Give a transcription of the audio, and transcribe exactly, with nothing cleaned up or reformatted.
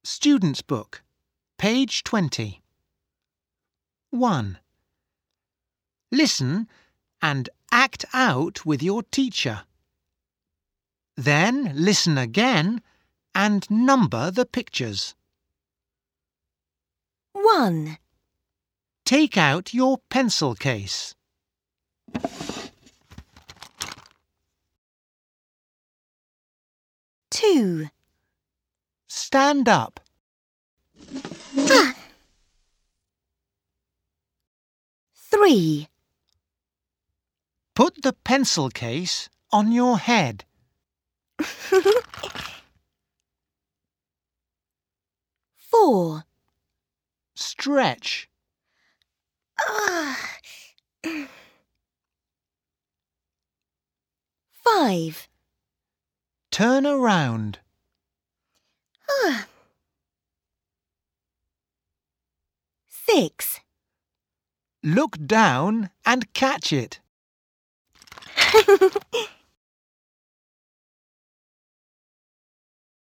Student's Book, page twenty. one. Listen and act out with your teacher. Then listen again and number the pictures. one. Take out your pencil case. two. Stand up. Ah. three. Put the pencil case on your head. four. Stretch. Ah. five. Turn around. Ah. six. Look down and catch it.